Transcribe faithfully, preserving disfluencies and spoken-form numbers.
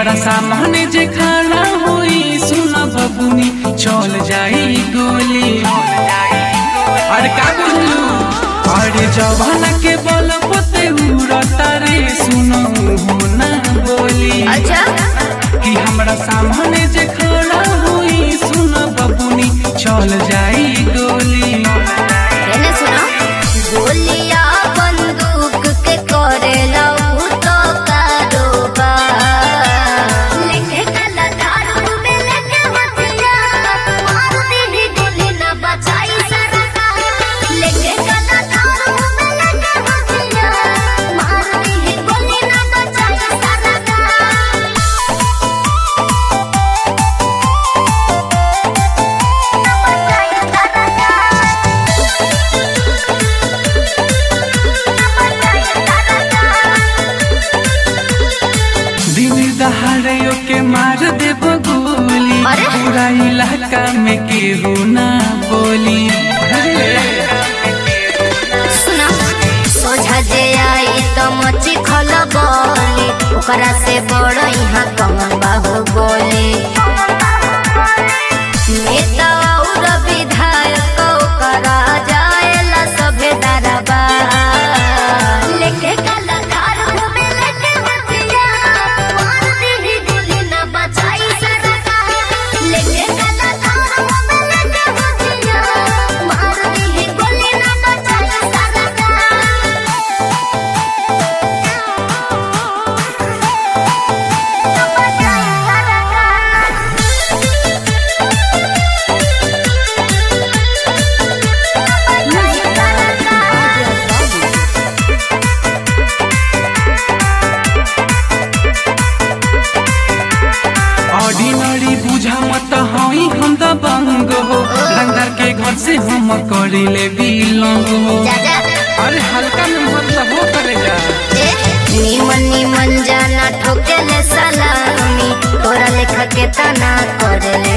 हमरा सामने जे खाना होई सुन बबुनी चल जाई गोली। अरे का बोलू अरे जवाना के बल पोते उड़ता रे सुनो हो ना बोली। अच्छा कि हमरा सामने जे खाना होई सुन बबुनी चल जाई गोली। मैंने सुना गोलियां बंदूक के करेला उ तो कारोबार लेके कला दारू में लेके हथिया मार दी गोली ना बचाई सरकार लेके कला दारू में लेके हथिया मार दी गोली ना बचाई सरकार। दिन दहाड़ियों के मार दे गोली अरे? पूरा इलाका में केहू ना बोली। सुना सोझा जे आई तो मची खलबली ओकरा से बड़ यहाँ कमल बाहु बोली। नेता और विधायक ओकरा जाएला सभे दरबा लेके कलाकार में लेके हथिया मार दी गोली ना बचाई सरकार लेके कलाकार में लेके हथिया मार दी गोली ना बचाई सरकार। ऑर्डिनरी बुझा मत हई हम दबंग हो रंगदार के घर से हम करेले बिलोंग हो। जा जा अरे हल्का में मतलब हो करेगा निमन निमन जाना ठोकेले सलामी तोरा लेखा के तना करेले